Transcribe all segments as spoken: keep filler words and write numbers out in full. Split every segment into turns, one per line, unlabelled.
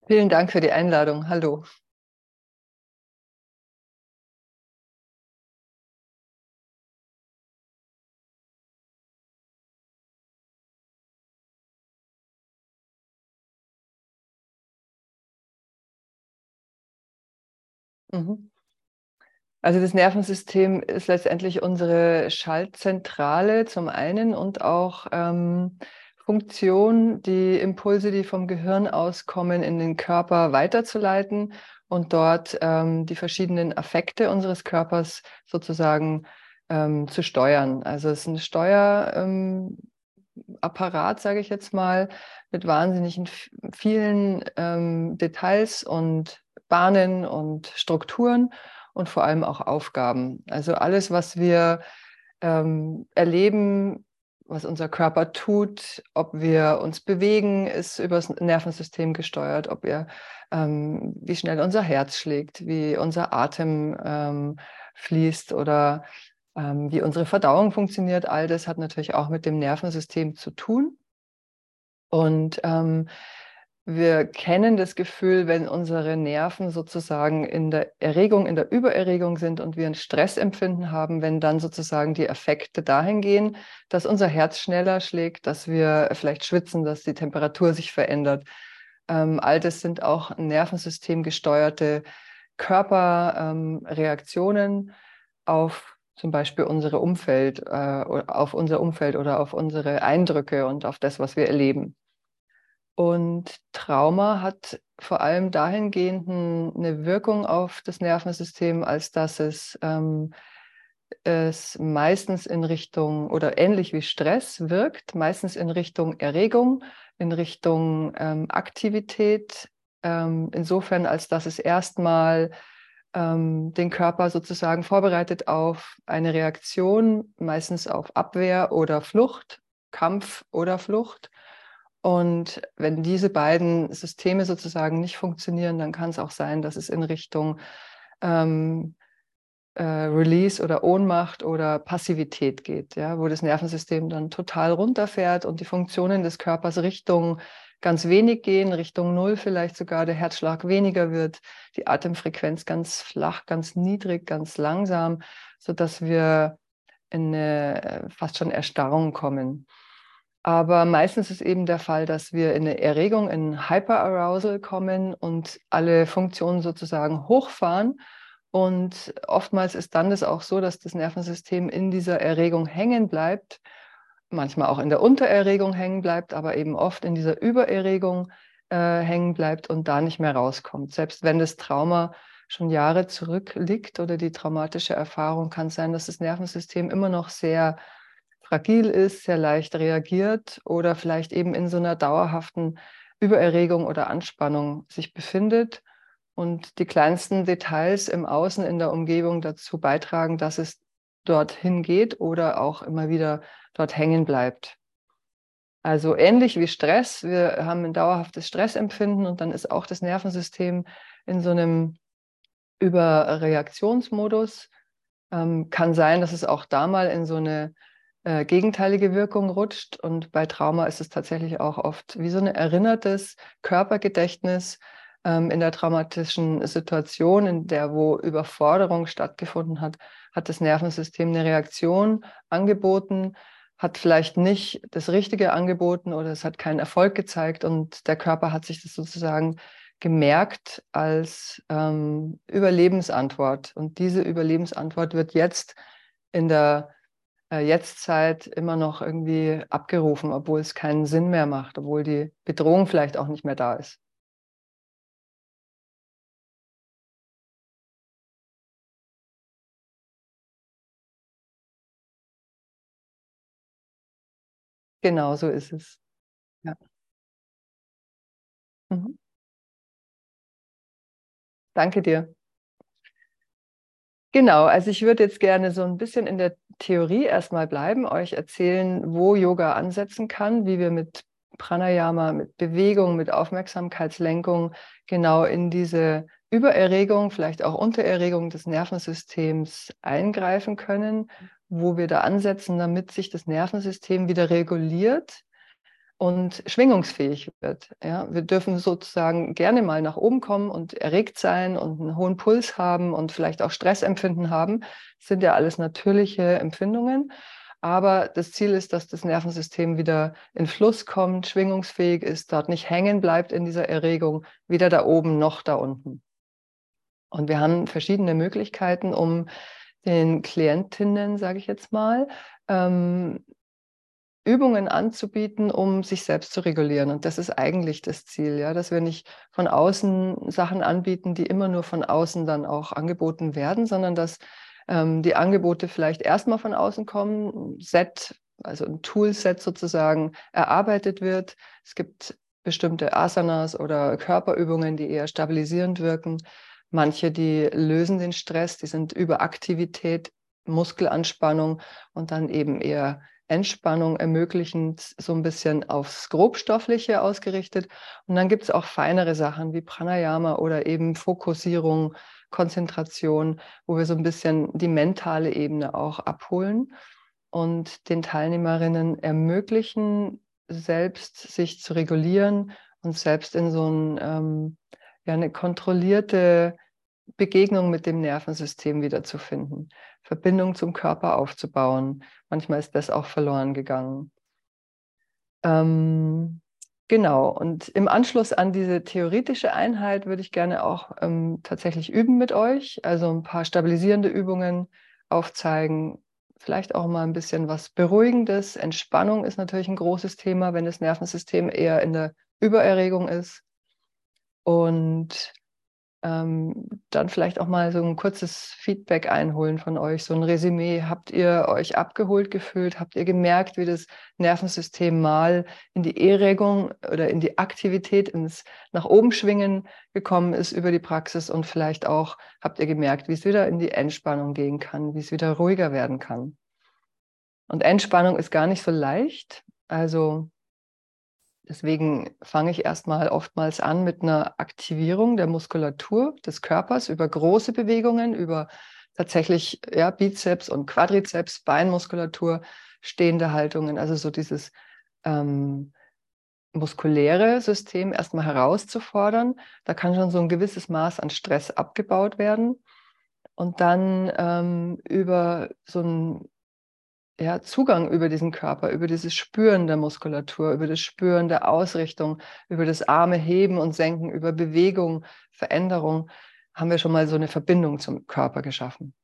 Vielen Dank für die Einladung. Hallo. Mhm. Also das Nervensystem ist letztendlich unsere Schaltzentrale zum einen und auch ähm, Funktion, die Impulse, die vom Gehirn auskommen, in den Körper weiterzuleiten und dort ähm, die verschiedenen Affekte unseres Körpers sozusagen ähm, zu steuern. Also es ist ein Steuerapparat, ähm, Apparat, sage ich jetzt mal, mit wahnsinnigen vielen ähm, Details und Bahnen und Strukturen und vor allem auch Aufgaben. Also alles, was wir ähm, erleben, was unser Körper tut, ob wir uns bewegen, ist über das Nervensystem gesteuert, ob wir, ähm, wie schnell unser Herz schlägt, wie unser Atem ähm, fließt oder ähm, wie unsere Verdauung funktioniert. All das hat natürlich auch mit dem Nervensystem zu tun. Und ähm, wir kennen das Gefühl, wenn unsere Nerven sozusagen in der Erregung, in der Übererregung sind und wir ein Stressempfinden haben, wenn dann sozusagen die Effekte dahin gehen, dass unser Herz schneller schlägt, dass wir vielleicht schwitzen, dass die Temperatur sich verändert. Ähm, all das sind auch nervensystemgesteuerte Körperreaktionen ähm, auf zum Beispiel unsere Umfeld, äh, auf unser Umfeld oder auf unsere Eindrücke und auf das, was wir erleben. Und Trauma hat vor allem dahingehend eine Wirkung auf das Nervensystem, als dass es, ähm, es meistens in Richtung oder ähnlich wie Stress wirkt, meistens in Richtung Erregung, in Richtung ähm, Aktivität, ähm, insofern als dass es erstmal ähm, den Körper sozusagen vorbereitet auf eine Reaktion, meistens auf Abwehr oder Flucht, Kampf oder Flucht. Und wenn diese beiden Systeme sozusagen nicht funktionieren, dann kann es auch sein, dass es in Richtung ähm, äh, Release oder Ohnmacht oder Passivität geht, ja, wo das Nervensystem dann total runterfährt und die Funktionen des Körpers Richtung ganz wenig gehen, Richtung Null vielleicht sogar, der Herzschlag weniger wird, die Atemfrequenz ganz flach, ganz niedrig, ganz langsam, sodass wir in eine äh, fast schon Erstarrung kommen. Aber meistens ist eben der Fall, dass wir in eine Erregung, in Hyperarousal kommen und alle Funktionen sozusagen hochfahren. Und oftmals ist dann das auch so, dass das Nervensystem in dieser Erregung hängen bleibt, manchmal auch in der Untererregung hängen bleibt, aber eben oft in dieser Übererregung äh, hängen bleibt und da nicht mehr rauskommt. Selbst wenn das Trauma schon Jahre zurückliegt oder die traumatische Erfahrung, kann es sein, dass das Nervensystem immer noch sehr fragil ist, sehr leicht reagiert oder vielleicht eben in so einer dauerhaften Übererregung oder Anspannung sich befindet und die kleinsten Details im Außen, in der Umgebung dazu beitragen, dass es dorthin geht oder auch immer wieder dort hängen bleibt. Also ähnlich wie Stress, wir haben ein dauerhaftes Stressempfinden und dann ist auch das Nervensystem in so einem Überreaktionsmodus. Ähm, kann sein, dass es auch da mal in so eine äh, gegenteilige Wirkung rutscht. Und bei Trauma ist es tatsächlich auch oft wie so ein erinnertes Körpergedächtnis ähm, in der traumatischen Situation, in der wo Überforderung stattgefunden hat, hat das Nervensystem eine Reaktion angeboten, hat vielleicht nicht das Richtige angeboten oder es hat keinen Erfolg gezeigt und der Körper hat sich das sozusagen gemerkt als ähm, Überlebensantwort. Und diese Überlebensantwort wird jetzt in der äh, Jetztzeit immer noch irgendwie abgerufen, obwohl es keinen Sinn mehr macht, obwohl die Bedrohung vielleicht auch nicht mehr da ist. Genau so ist es. Ja. Mhm. Danke dir. Genau, also ich würde jetzt gerne so ein bisschen in der Theorie erstmal bleiben, euch erzählen, wo Yoga ansetzen kann, wie wir mit Pranayama, mit Bewegung, mit Aufmerksamkeitslenkung genau in diese Übererregung, vielleicht auch Untererregung des Nervensystems eingreifen können, wo wir da ansetzen, damit sich das Nervensystem wieder reguliert und schwingungsfähig wird. Ja? Wir dürfen sozusagen gerne mal nach oben kommen und erregt sein und einen hohen Puls haben und vielleicht auch Stressempfinden haben. Das sind ja alles natürliche Empfindungen. Aber das Ziel ist, dass das Nervensystem wieder in Fluss kommt, schwingungsfähig ist, dort nicht hängen bleibt in dieser Erregung, weder da oben noch da unten. Und wir haben verschiedene Möglichkeiten, um den Klientinnen, sage ich jetzt mal, ähm, Übungen anzubieten, um sich selbst zu regulieren. Und das ist eigentlich das Ziel, ja, dass wir nicht von außen Sachen anbieten, die immer nur von außen dann auch angeboten werden, sondern dass ähm, die Angebote vielleicht erstmal von außen kommen, ein Set, also ein Toolset sozusagen erarbeitet wird. Es gibt bestimmte Asanas oder Körperübungen, die eher stabilisierend wirken. Manche, die lösen den Stress, die sind Überaktivität, Muskelanspannung und dann eben eher Entspannung ermöglichend, so ein bisschen aufs Grobstoffliche ausgerichtet. Und dann gibt es auch feinere Sachen wie Pranayama oder eben Fokussierung, Konzentration, wo wir so ein bisschen die mentale Ebene auch abholen und den Teilnehmerinnen ermöglichen, selbst sich zu regulieren und selbst in so ein, ähm, ja, eine kontrollierte Begegnung mit dem Nervensystem wiederzufinden, Verbindung zum Körper aufzubauen. Manchmal ist das auch verloren gegangen. Ähm, genau, und im Anschluss an diese theoretische Einheit würde ich gerne auch ähm, tatsächlich üben mit euch, also ein paar stabilisierende Übungen aufzeigen, vielleicht auch mal ein bisschen was Beruhigendes. Entspannung ist natürlich ein großes Thema, wenn das Nervensystem eher in der Übererregung ist. Und ähm, dann vielleicht auch mal so ein kurzes Feedback einholen von euch, so ein Resümee. Habt ihr euch abgeholt gefühlt? Habt ihr gemerkt, wie das Nervensystem mal in die Erregung oder in die Aktivität, ins nach oben schwingen gekommen ist über die Praxis? Und vielleicht auch habt ihr gemerkt, wie es wieder in die Entspannung gehen kann, wie es wieder ruhiger werden kann? Und Entspannung ist gar nicht so leicht. Also deswegen fange ich erstmal oftmals an mit einer Aktivierung der Muskulatur des Körpers über große Bewegungen, über tatsächlich ja, Bizeps und Quadrizeps, Beinmuskulatur, stehende Haltungen, also so dieses ähm, muskuläre System erstmal herauszufordern. Da kann schon so ein gewisses Maß an Stress abgebaut werden. Und dann ähm, über so ein ja, Zugang über diesen Körper, über dieses Spüren der Muskulatur, über das Spüren der Ausrichtung, über das Arme heben und senken, über Bewegung, Veränderung, haben wir schon mal so eine Verbindung zum Körper geschaffen.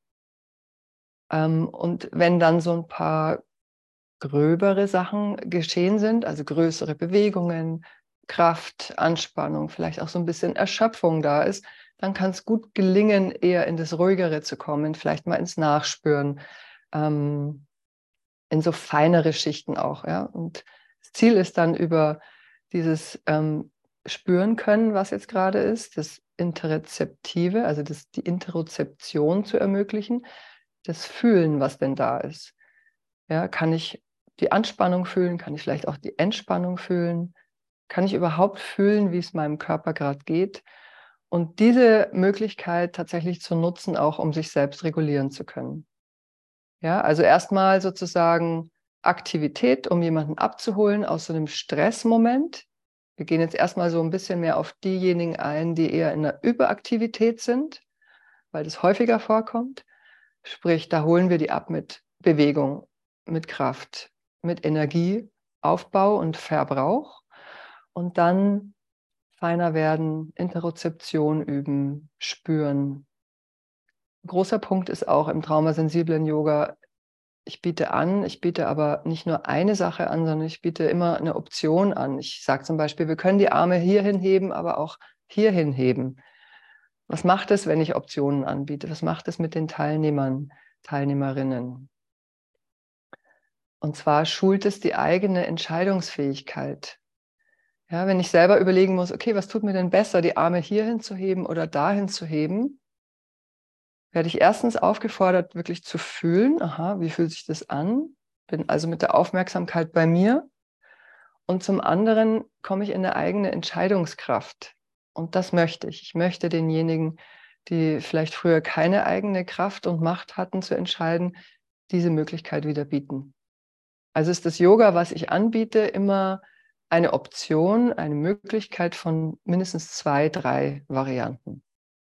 Ähm, und wenn dann so ein paar gröbere Sachen geschehen sind, also größere Bewegungen, Kraft, Anspannung, vielleicht auch so ein bisschen Erschöpfung da ist, dann kann es gut gelingen, eher in das Ruhigere zu kommen, vielleicht mal ins Nachspüren. Ähm, in so feinere Schichten auch. Ja? Und das Ziel ist dann über dieses ähm, Spüren können, was jetzt gerade ist, das Interrezeptive, also das, die Interozeption zu ermöglichen, das Fühlen, was denn da ist. Ja, kann ich die Anspannung fühlen? Kann ich vielleicht auch die Entspannung fühlen? Kann ich überhaupt fühlen, wie es meinem Körper gerade geht? Und diese Möglichkeit tatsächlich zu nutzen, auch um sich selbst regulieren zu können. Ja, also erstmal sozusagen Aktivität, um jemanden abzuholen aus so einem Stressmoment. Wir gehen jetzt erstmal so ein bisschen mehr auf diejenigen ein, die eher in der Überaktivität sind, weil das häufiger vorkommt. Sprich, da holen wir die ab mit Bewegung, mit Kraft, mit Energie, Aufbau und Verbrauch. Und dann feiner werden, Interozeption üben, spüren. Ein großer Punkt ist auch im traumasensiblen Yoga, ich biete an, ich biete aber nicht nur eine Sache an, sondern ich biete immer eine Option an. Ich sage zum Beispiel, wir können die Arme hierhin heben, aber auch hierhin heben. Was macht es, wenn ich Optionen anbiete? Was macht es mit den Teilnehmern, Teilnehmerinnen? Und zwar schult es die eigene Entscheidungsfähigkeit. Ja, wenn ich selber überlegen muss, okay, was tut mir denn besser, die Arme hierhin zu heben oder dahin zu heben, werde ich erstens aufgefordert, wirklich zu fühlen, aha, wie fühlt sich das an? Bin also mit der Aufmerksamkeit bei mir. Und zum anderen komme ich in eine eigene Entscheidungskraft. Und das möchte ich. Ich möchte denjenigen, die vielleicht früher keine eigene Kraft und Macht hatten zu entscheiden, diese Möglichkeit wieder bieten. Also ist das Yoga, was ich anbiete, immer eine Option, eine Möglichkeit von mindestens zwei, drei Varianten.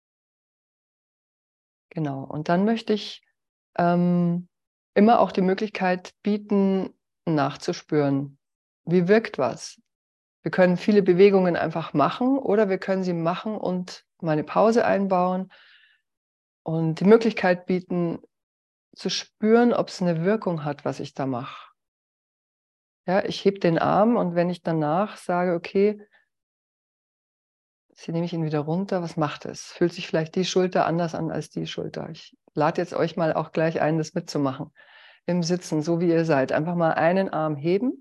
Genau. Und dann möchte ich ähm, immer auch die Möglichkeit bieten, nachzuspüren. Wie wirkt was? Wir können viele Bewegungen einfach machen oder wir können sie machen und mal eine Pause einbauen und die Möglichkeit bieten, zu spüren, ob es eine Wirkung hat, was ich da mache. Ja, ich hebe den Arm und wenn ich danach sage, okay, jetzt nehme ich ihn wieder runter, was macht es? Fühlt sich vielleicht die Schulter anders an als die Schulter? Ich lade jetzt euch mal auch gleich ein, das mitzumachen. Im Sitzen, so wie ihr seid. Einfach mal einen Arm heben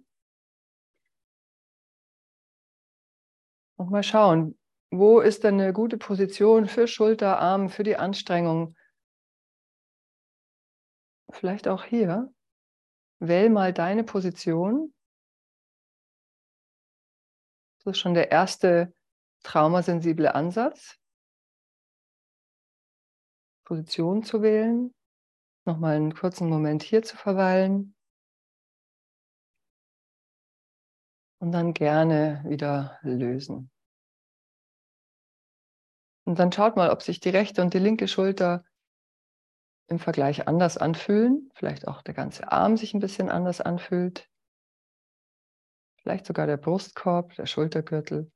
und mal schauen, wo ist denn eine gute Position für Schulter, Arm, für die Anstrengung? Vielleicht auch hier. Wähl mal deine Position. Das ist schon der erste traumasensible Ansatz, Position zu wählen. Nochmal einen kurzen Moment hier zu verweilen und dann gerne wieder lösen. Und dann schaut mal, ob sich die rechte und die linke Schulter im Vergleich anders anfühlen. Vielleicht auch der ganze Arm sich ein bisschen anders anfühlt. Vielleicht sogar der Brustkorb, der Schultergürtel.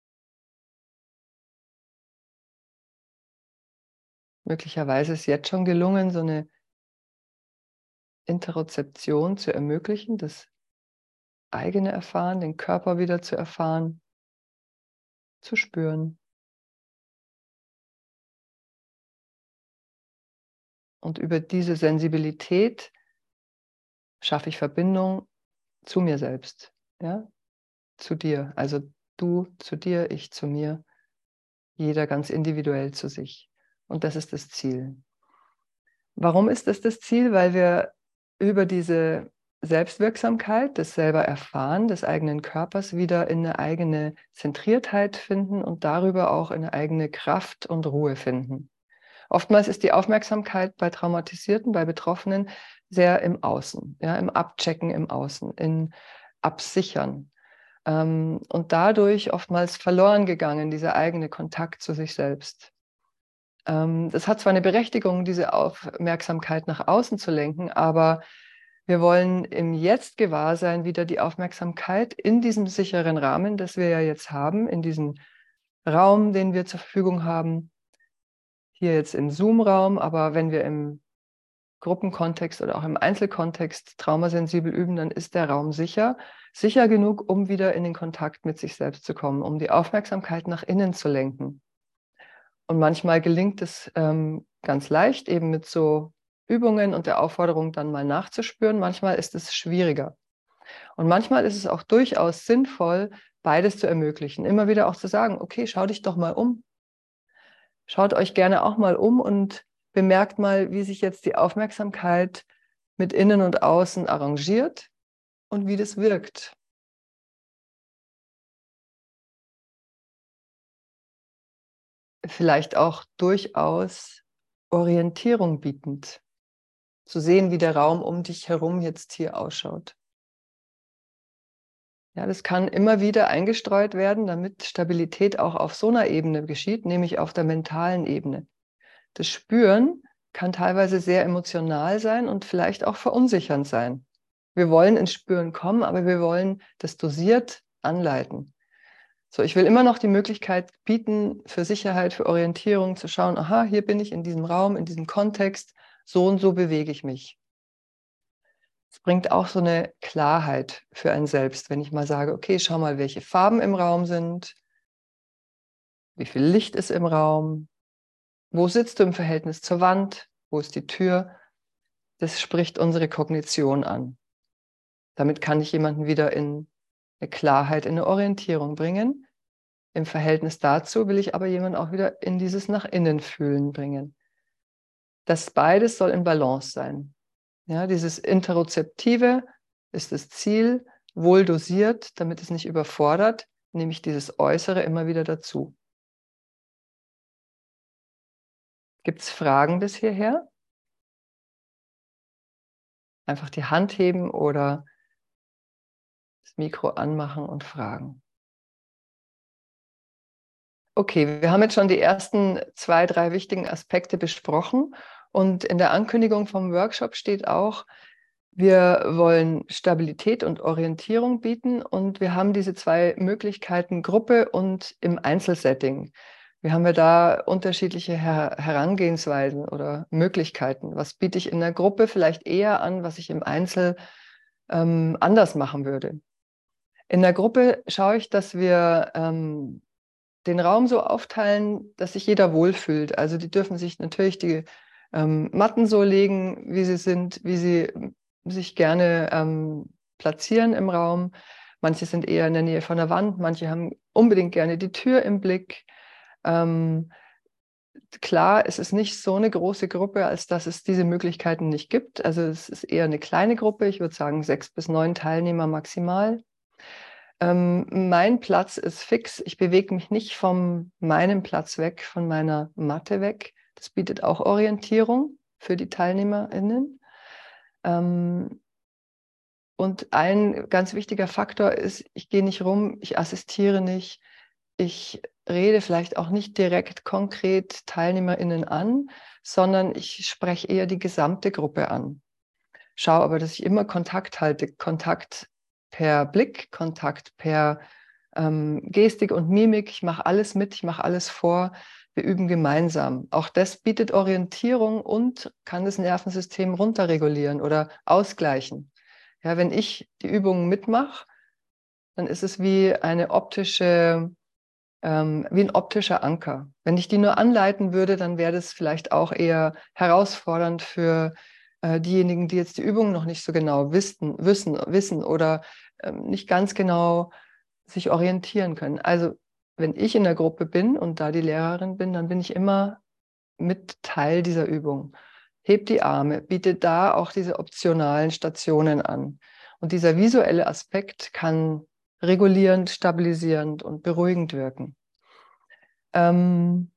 Möglicherweise ist jetzt schon gelungen, so eine Interozeption zu ermöglichen, das eigene Erfahren, den Körper wieder zu erfahren, zu spüren. Und über diese Sensibilität schaffe ich Verbindung zu mir selbst, ja, zu dir. Also du zu dir, ich zu mir, jeder ganz individuell zu sich. Und das ist das Ziel. Warum ist das das Ziel? Weil wir über diese Selbstwirksamkeit, das selber Erfahren des eigenen Körpers wieder in eine eigene Zentriertheit finden und darüber auch in eine eigene Kraft und Ruhe finden. Oftmals ist die Aufmerksamkeit bei Traumatisierten, bei Betroffenen sehr im Außen, ja, im Abchecken im Außen, in Absichern. Ähm, und dadurch oftmals verloren gegangen, dieser eigene Kontakt zu sich selbst. Ähm, das hat zwar eine Berechtigung, diese Aufmerksamkeit nach außen zu lenken, aber wir wollen im Jetzt-Gewahrsein wieder die Aufmerksamkeit in diesem sicheren Rahmen, das wir ja jetzt haben, in diesem Raum, den wir zur Verfügung haben, hier jetzt im Zoom-Raum, aber wenn wir im Gruppenkontext oder auch im Einzelkontext traumasensibel üben, dann ist der Raum sicher, sicher genug, um wieder in den Kontakt mit sich selbst zu kommen, um die Aufmerksamkeit nach innen zu lenken. Und manchmal gelingt es ähm, ganz leicht, eben mit so Übungen und der Aufforderung, dann mal nachzuspüren. Manchmal ist es schwieriger. Und manchmal ist es auch durchaus sinnvoll, beides zu ermöglichen. Immer wieder auch zu sagen, okay, schau dich doch mal um. Schaut euch gerne auch mal um und bemerkt mal, wie sich jetzt die Aufmerksamkeit mit Innen und Außen arrangiert und wie das wirkt. Vielleicht auch durchaus Orientierung bietend. Zu sehen, wie der Raum um dich herum jetzt hier ausschaut. Ja, das kann immer wieder eingestreut werden, damit Stabilität auch auf so einer Ebene geschieht, nämlich auf der mentalen Ebene. Das Spüren kann teilweise sehr emotional sein und vielleicht auch verunsichernd sein. Wir wollen ins Spüren kommen, aber wir wollen das dosiert anleiten. So, ich will immer noch die Möglichkeit bieten, für Sicherheit, für Orientierung zu schauen, aha, hier bin ich in diesem Raum, in diesem Kontext, so und so bewege ich mich. Es bringt auch so eine Klarheit für ein Selbst, wenn ich mal sage, okay, schau mal, welche Farben im Raum sind, wie viel Licht ist im Raum, wo sitzt du im Verhältnis zur Wand, wo ist die Tür. Das spricht unsere Kognition an. Damit kann ich jemanden wieder in eine Klarheit, in eine Orientierung bringen. Im Verhältnis dazu will ich aber jemanden auch wieder in dieses nach innen fühlen bringen. Das beides soll in Balance sein. Ja, dieses Interozeptive ist das Ziel, wohl dosiert, damit es nicht überfordert, nehme ich dieses Äußere immer wieder dazu. Gibt es Fragen bis hierher? Einfach die Hand heben oder Das Mikro anmachen und fragen. Okay, wir haben jetzt schon die ersten zwei, drei wichtigen Aspekte besprochen. Und in der Ankündigung vom Workshop steht auch, wir wollen Stabilität und Orientierung bieten und wir haben diese zwei Möglichkeiten, Gruppe und im Einzelsetting. Wie haben wir da unterschiedliche Her Herangehensweisen oder Möglichkeiten? Was biete ich in der Gruppe vielleicht eher an, was ich im Einzel ähm, anders machen würde? In der Gruppe schaue ich, dass wir ähm, den Raum so aufteilen, dass sich jeder wohlfühlt. Also die dürfen sich natürlich die ähm, Matten so legen, wie sie sind, wie sie sich gerne ähm, platzieren im Raum. Manche sind eher in der Nähe von der Wand, manche haben unbedingt gerne die Tür im Blick. Ähm, klar, es ist nicht so eine große Gruppe, als dass es diese Möglichkeiten nicht gibt. Also es ist eher eine kleine Gruppe. Ich würde sagen sechs bis neun Teilnehmer maximal. Ähm, mein Platz ist fix. Ich bewege mich nicht von meinem Platz weg, von meiner Matte weg. Das bietet auch Orientierung für die TeilnehmerInnen. Ähm, und ein ganz wichtiger Faktor ist, ich gehe nicht rum, ich assistiere nicht, ich rede vielleicht auch nicht direkt konkret TeilnehmerInnen an, sondern ich spreche eher die gesamte Gruppe an. Schaue aber, dass ich immer Kontakt halte, Kontakt per Blick, Kontakt per ähm, Gestik und Mimik. Ich mache alles mit, ich mache alles vor. Wir üben gemeinsam. Auch das bietet Orientierung und kann das Nervensystem runterregulieren oder ausgleichen. Ja, wenn ich die Übungen mitmache, dann ist es wie eine optische, ähm, wie ein optischer Anker. Wenn ich die nur anleiten würde, dann wäre das vielleicht auch eher herausfordernd für äh, diejenigen, die jetzt die Übungen noch nicht so genau wissen, wissen, wissen oder ähm, nicht ganz genau sich orientieren können. Also wenn ich in der Gruppe bin und da die Lehrerin bin, dann bin ich immer mit Teil dieser Übung. Hebt die Arme, bietet da auch diese optionalen Stationen an. Und dieser visuelle Aspekt kann regulierend, stabilisierend und beruhigend wirken. Ähm,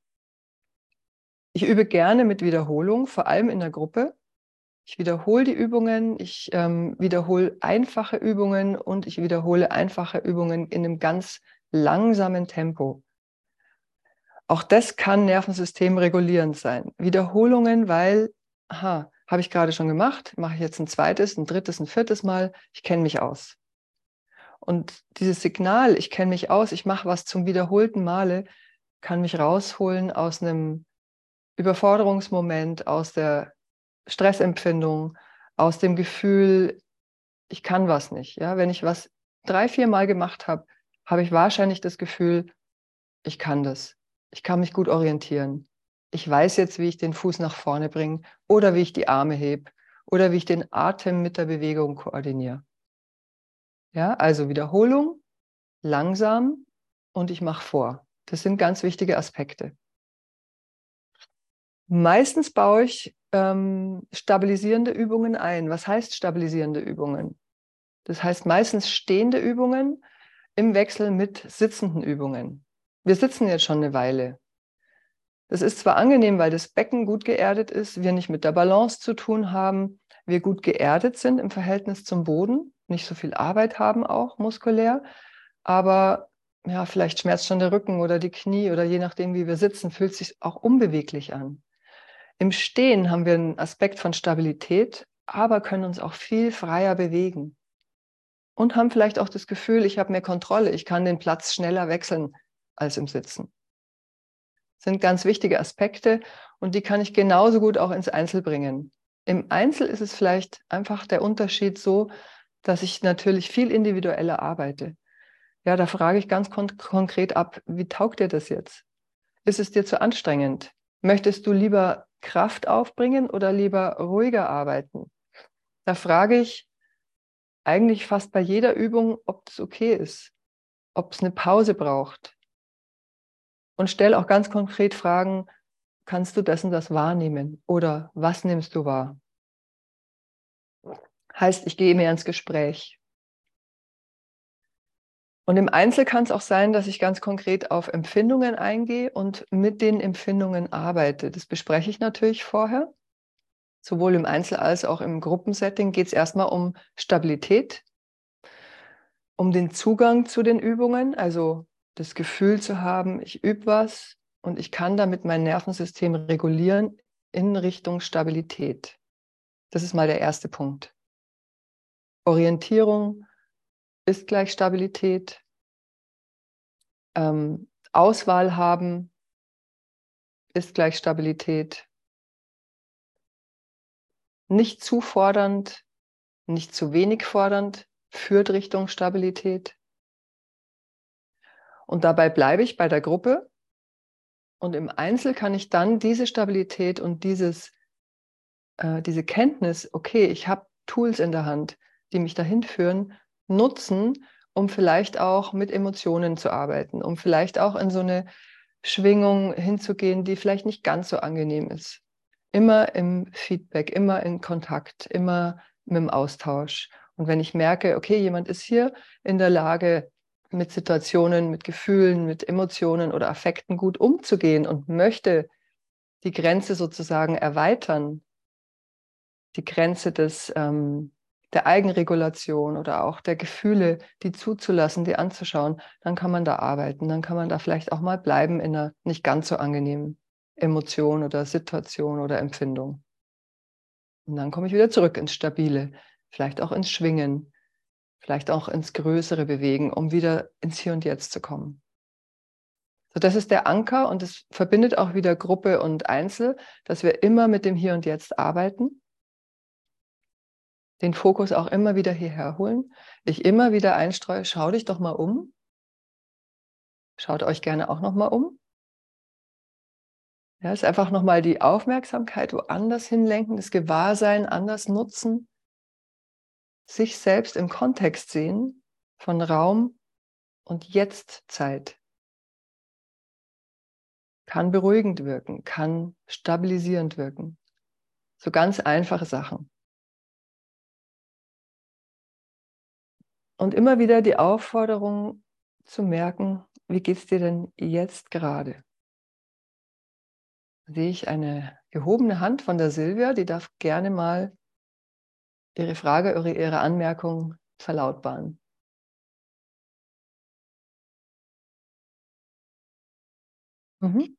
ich übe gerne mit Wiederholung, vor allem in der Gruppe. Ich wiederhole die Übungen, ich ähm, wiederhole einfache Übungen und ich wiederhole einfache Übungen in einem ganz langsamen Tempo. Auch das kann nervensystemregulierend sein. Wiederholungen, weil, aha, habe ich gerade schon gemacht, mache ich jetzt ein zweites, ein drittes, ein viertes Mal, ich kenne mich aus. Und dieses Signal, ich kenne mich aus, ich mache was zum wiederholten Male, kann mich rausholen aus einem Überforderungsmoment, aus der Stressempfindung, aus dem Gefühl, ich kann was nicht. Ja? Wenn ich was drei, vier Mal gemacht habe, habe ich wahrscheinlich das Gefühl, ich kann das. Ich kann mich gut orientieren. Ich weiß jetzt, wie ich den Fuß nach vorne bringe oder wie ich die Arme hebe oder wie ich den Atem mit der Bewegung koordiniere. Ja, also Wiederholung, langsam und ich mache vor. Das sind ganz wichtige Aspekte. Meistens baue ich ähm, stabilisierende Übungen ein. Was heißt stabilisierende Übungen? Das heißt meistens stehende Übungen im Wechsel mit sitzenden Übungen. Wir sitzen jetzt schon eine Weile. Das ist zwar angenehm, weil das Becken gut geerdet ist, wir nicht mit der Balance zu tun haben, wir gut geerdet sind im Verhältnis zum Boden, nicht so viel Arbeit haben auch muskulär, aber ja, vielleicht schmerzt schon der Rücken oder die Knie oder je nachdem, wie wir sitzen, fühlt es sich auch unbeweglich an. Im Stehen haben wir einen Aspekt von Stabilität, aber können uns auch viel freier bewegen und haben vielleicht auch das Gefühl, ich habe mehr Kontrolle, ich kann den Platz schneller wechseln als im Sitzen. Das sind ganz wichtige Aspekte und die kann ich genauso gut auch ins Einzel bringen. Im Einzel ist es vielleicht einfach der Unterschied so, dass ich natürlich viel individueller arbeite. Ja, da frage ich ganz kon- konkret ab, wie taugt dir das jetzt? Ist es dir zu anstrengend? Möchtest du lieber Kraft aufbringen oder lieber ruhiger arbeiten? Da frage ich eigentlich fast bei jeder Übung, ob das okay ist, ob es eine Pause braucht. Und stelle auch ganz konkret Fragen, kannst du das und das wahrnehmen? Oder was nimmst du wahr? Heißt, ich gehe mehr ins Gespräch. Und im Einzel kann es auch sein, dass ich ganz konkret auf Empfindungen eingehe und mit den Empfindungen arbeite. Das bespreche ich natürlich vorher. Sowohl im Einzel- als auch im Gruppensetting geht es erstmal um Stabilität. um den Zugang zu den Übungen, also das Gefühl zu haben, ich übe was und ich kann damit mein Nervensystem regulieren in Richtung Stabilität. Das ist mal der erste Punkt. Orientierung ist gleich Stabilität. Ähm, Auswahl haben ist gleich Stabilität. Nicht zu fordernd, nicht zu wenig fordernd führt Richtung Stabilität. Und dabei bleibe ich bei der Gruppe. Und im Einzel kann ich dann diese Stabilität und dieses, äh, diese Kenntnis, okay, ich habe Tools in der Hand, die mich dahin führen, nutzen, um vielleicht auch mit Emotionen zu arbeiten, um vielleicht auch in so eine Schwingung hinzugehen, die vielleicht nicht ganz so angenehm ist. Immer im Feedback, immer in Kontakt, immer mit dem Austausch. Und wenn ich merke, okay, jemand ist hier in der Lage, mit Situationen, mit Gefühlen, mit Emotionen oder Affekten gut umzugehen und möchte die Grenze sozusagen erweitern, die Grenze des, ähm, der Eigenregulation oder auch der Gefühle, die zuzulassen, die anzuschauen, dann kann man da arbeiten, dann kann man da vielleicht auch mal bleiben in einer nicht ganz so angenehmen Emotion oder Situation oder Empfindung. Und dann komme ich wieder zurück ins Stabile, vielleicht auch ins Schwingen, vielleicht auch ins größere Bewegen, um wieder ins Hier und Jetzt zu kommen. So, das ist der Anker und es verbindet auch wieder Gruppe und Einzel, dass wir immer mit dem Hier und Jetzt arbeiten, den Fokus auch immer wieder hierher holen, ich immer wieder einstreue, schau dich doch mal um, schaut euch gerne auch noch mal um. Ja, ist einfach noch mal die Aufmerksamkeit woanders hinlenken, das Gewahrsein anders nutzen, sich selbst im Kontext sehen von Raum und Jetztzeit. Kann beruhigend wirken, kann stabilisierend wirken. So ganz einfache Sachen. Und immer wieder die Aufforderung zu merken, wie geht es dir denn jetzt gerade? Sehe ich eine gehobene Hand von der Silvia, die darf gerne mal ihre Frage oder ihre Anmerkung verlautbaren. Mhm.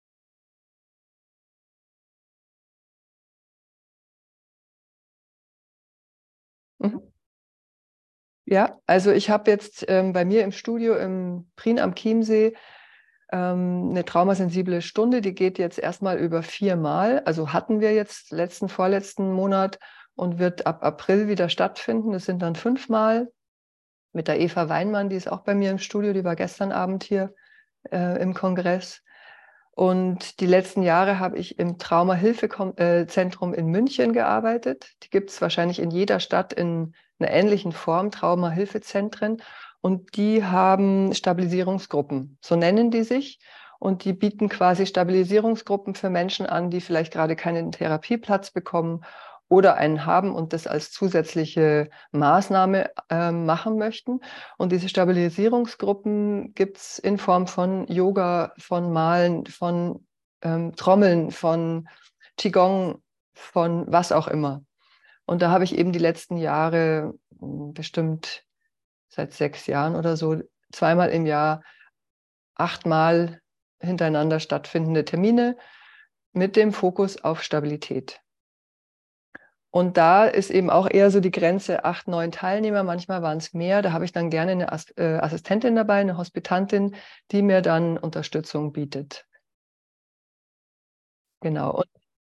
Mhm. Ja, also ich habe jetzt ähm, bei mir im Studio im Prien am Chiemsee ähm, eine traumasensible Stunde, die geht jetzt erstmal über viermal. Also hatten wir jetzt letzten, vorletzten Monat und wird ab April wieder stattfinden. Das sind dann fünfmal mit der Eva Weinmann, die ist auch bei mir im Studio, die war gestern Abend hier äh, im Kongress. Und die letzten Jahre habe ich im Traumahilfezentrum in München gearbeitet. Die gibt es wahrscheinlich in jeder Stadt in einer ähnlichen Form, Traumahilfezentren. Und die haben Stabilisierungsgruppen, so nennen die sich. Und die bieten quasi Stabilisierungsgruppen für Menschen an, die vielleicht gerade keinen Therapieplatz bekommen oder einen haben und das als zusätzliche Maßnahme äh, machen möchten. Und diese Stabilisierungsgruppen gibt es in Form von Yoga, von Malen, von ähm, Trommeln, von Qigong, von was auch immer. Und da habe ich eben die letzten Jahre, mh, bestimmt seit sechs Jahren oder so, zweimal im Jahr, achtmal hintereinander stattfindende Termine mit dem Fokus auf Stabilität. Und da ist eben auch eher so die Grenze acht, neun Teilnehmer, manchmal waren es mehr. Da habe ich dann gerne eine As äh, Assistentin dabei, eine Hospitantin, die mir dann Unterstützung bietet. Genau. Und,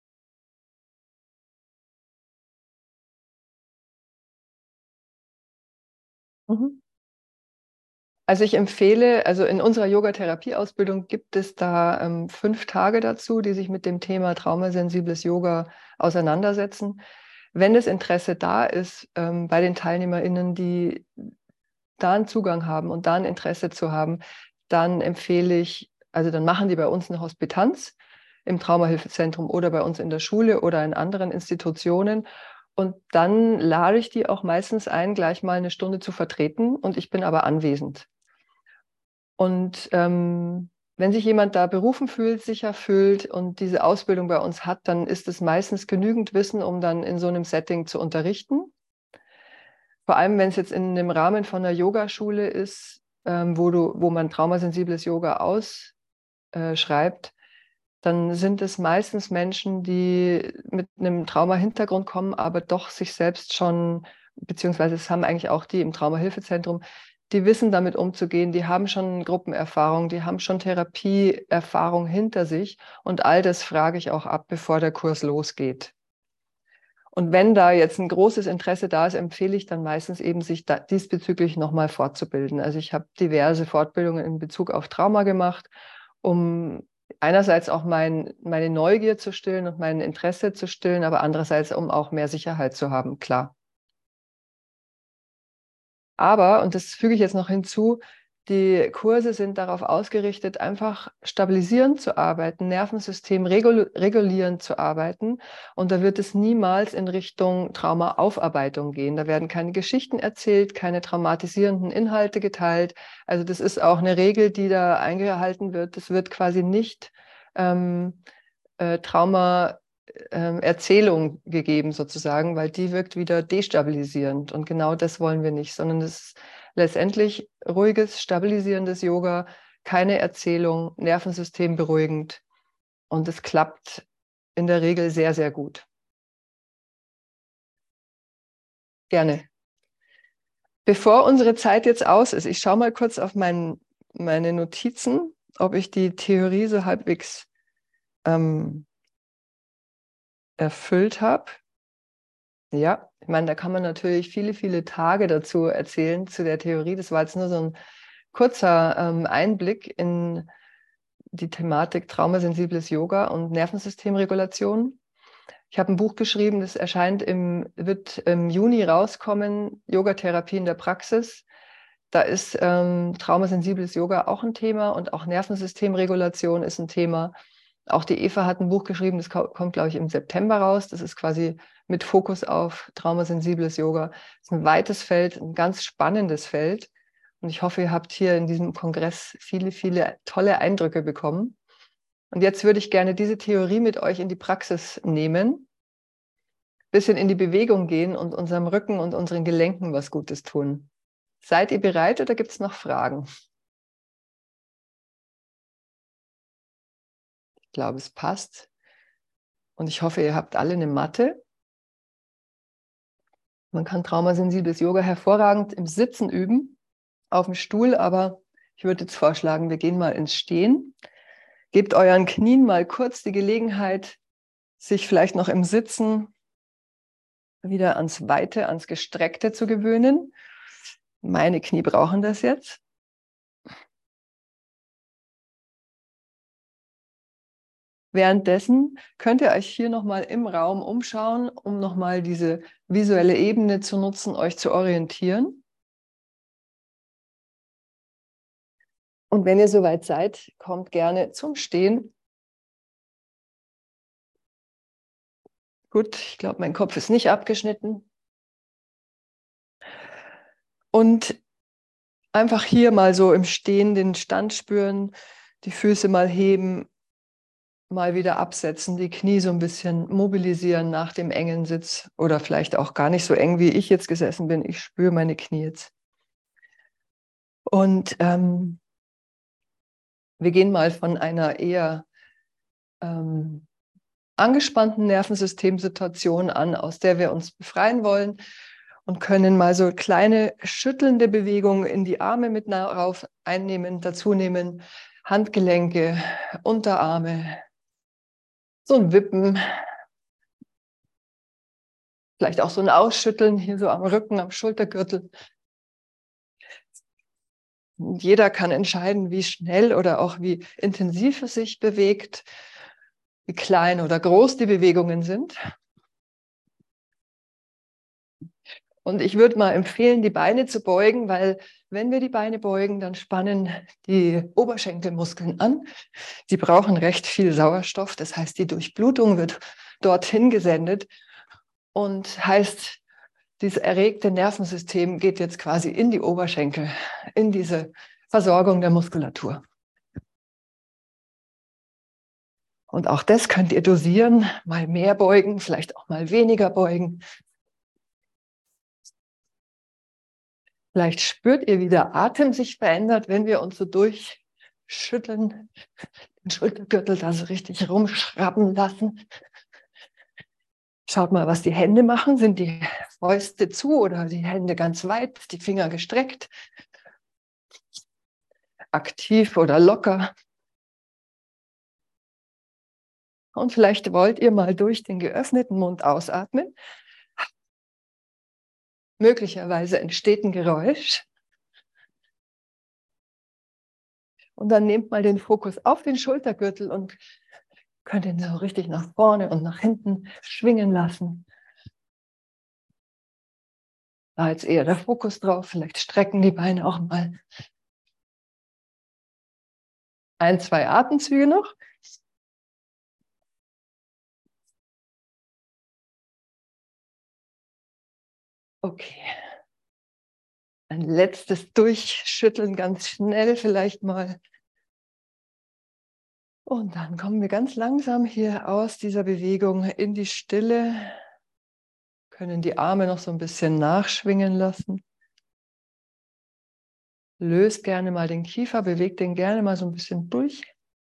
mhm. Also ich empfehle, also in unserer Yogatherapie-Ausbildung gibt es da ähm, fünf Tage dazu, die sich mit dem Thema traumasensibles Yoga auseinandersetzen. Wenn das Interesse da ist, ähm, bei den TeilnehmerInnen, die da einen Zugang haben und da ein Interesse zu haben, dann empfehle ich, also dann machen die bei uns eine Hospitanz im Traumahilfezentrum oder bei uns in der Schule oder in anderen Institutionen. Und dann lade ich die auch meistens ein, gleich mal eine Stunde zu vertreten und ich bin aber anwesend. Und ähm, wenn sich jemand da berufen fühlt, sicher fühlt und diese Ausbildung bei uns hat, dann ist es meistens genügend Wissen, um dann in so einem Setting zu unterrichten. vor allem, wenn es jetzt in dem Rahmen von einer Yogaschule ist, ähm, wo du, wo man traumasensibles Yoga ausschreibt, dann sind es meistens Menschen, die mit einem Trauma-Hintergrund kommen, aber doch sich selbst schon, beziehungsweise es haben eigentlich auch die im Traumahilfezentrum, die wissen damit umzugehen, die haben schon Gruppenerfahrung, die haben schon Therapieerfahrung hinter sich und all das frage ich auch ab, bevor der Kurs losgeht. Und wenn da jetzt ein großes Interesse da ist, empfehle ich dann meistens eben, sich da diesbezüglich nochmal fortzubilden. Also ich habe diverse Fortbildungen in Bezug auf Trauma gemacht, um einerseits auch mein, meine Neugier zu stillen und mein Interesse zu stillen, aber andererseits, um auch mehr Sicherheit zu haben, klar. Aber, und das füge ich jetzt noch hinzu, die Kurse sind darauf ausgerichtet, einfach stabilisierend zu arbeiten, Nervensystem regul regulierend zu arbeiten. Und da wird es niemals in Richtung Traumaaufarbeitung gehen. Da werden keine Geschichten erzählt, keine traumatisierenden Inhalte geteilt. Also das ist auch eine Regel, die da eingehalten wird. Es wird quasi nicht ähm, äh, Trauma ähm, Erzählung gegeben sozusagen, weil die wirkt wieder destabilisierend. Und genau das wollen wir nicht, sondern es ist letztendlich ruhiges, stabilisierendes Yoga, keine Erzählung, Nervensystem beruhigend. Und es klappt in der Regel sehr, sehr gut. Gerne. Bevor unsere Zeit jetzt aus ist, ich schaue mal kurz auf mein, meine Notizen, ob ich die Theorie so halbwegs ähm, erfüllt habe. Ja, ich meine, da kann man natürlich viele, viele Tage dazu erzählen, zu der Theorie. Das war jetzt nur so ein kurzer ähm, Einblick in die Thematik traumasensibles Yoga und Nervensystemregulation. Ich habe ein Buch geschrieben, das erscheint im, wird im Juni rauskommen, Yogatherapie in der Praxis. Da ist ähm, traumasensibles Yoga auch ein Thema und auch Nervensystemregulation ist ein Thema. Auch die Eva hat ein Buch geschrieben, das kommt, glaube ich, im September raus. Das ist quasi mit Fokus auf traumasensibles Yoga. Das ist ein weites Feld, ein ganz spannendes Feld. Und ich hoffe, ihr habt hier in diesem Kongress viele, viele tolle Eindrücke bekommen. Und jetzt würde ich gerne diese Theorie mit euch in die Praxis nehmen, ein bisschen in die Bewegung gehen und unserem Rücken und unseren Gelenken was Gutes tun. Seid ihr bereit oder gibt es noch Fragen? Ich glaube, es passt. Und ich hoffe, ihr habt alle eine Matte. Man kann traumasensibles Yoga hervorragend im Sitzen üben, auf dem Stuhl, aber ich würde jetzt vorschlagen, wir gehen mal ins Stehen. Gebt euren Knien mal kurz die Gelegenheit, sich vielleicht noch im Sitzen wieder ans Weite, ans Gestreckte zu gewöhnen. Meine Knie brauchen das jetzt. Währenddessen könnt ihr euch hier nochmal im Raum umschauen, um nochmal diese visuelle Ebene zu nutzen, euch zu orientieren. Und wenn ihr soweit seid, kommt gerne zum Stehen. Gut, ich glaube, mein Kopf ist nicht abgeschnitten. Und einfach hier mal so im Stehen den Stand spüren, die Füße mal heben, mal wieder absetzen, die Knie so ein bisschen mobilisieren nach dem engen Sitz oder vielleicht auch gar nicht so eng, wie ich jetzt gesessen bin. Ich spüre meine Knie jetzt. Und ähm, wir gehen mal von einer eher ähm, angespannten Nervensystemsituation an, aus der wir uns befreien wollen und können mal so kleine schüttelnde Bewegungen in die Arme mit rauf einnehmen, dazu nehmen, Handgelenke, Unterarme, so ein Wippen, vielleicht auch so ein Ausschütteln hier so am Rücken, am Schultergürtel. Und jeder kann entscheiden, wie schnell oder auch wie intensiv es sich bewegt, wie klein oder groß die Bewegungen sind. Und ich würde mal empfehlen, die Beine zu beugen, weil wenn wir die Beine beugen, dann spannen die Oberschenkelmuskeln an. Die brauchen recht viel Sauerstoff. Das heißt, die Durchblutung wird dorthin gesendet und heißt, dieses erregte Nervensystem geht jetzt quasi in die Oberschenkel, in diese Versorgung der Muskulatur. Und auch das könnt ihr dosieren, mal mehr beugen, vielleicht auch mal weniger beugen. Vielleicht spürt ihr, wie der Atem sich verändert, wenn wir uns so durchschütteln, den Schultergürtel da so richtig rumschrabben lassen. Schaut mal, was die Hände machen. Sind die Fäuste zu oder die Hände ganz weit, die Finger gestreckt, aktiv oder locker? Und vielleicht wollt ihr mal durch den geöffneten Mund ausatmen. Möglicherweise entsteht ein Geräusch. Und dann nehmt mal den Fokus auf den Schultergürtel und könnt ihn so richtig nach vorne und nach hinten schwingen lassen. Da jetzt eher der Fokus drauf. Vielleicht strecken die Beine auch mal. Ein, zwei Atemzüge noch. Okay. Ein letztes Durchschütteln, ganz schnell vielleicht mal. Und dann kommen wir ganz langsam hier aus dieser Bewegung in die Stille. Können die Arme noch so ein bisschen nachschwingen lassen. Löst gerne mal den Kiefer, bewegt den gerne mal so ein bisschen durch.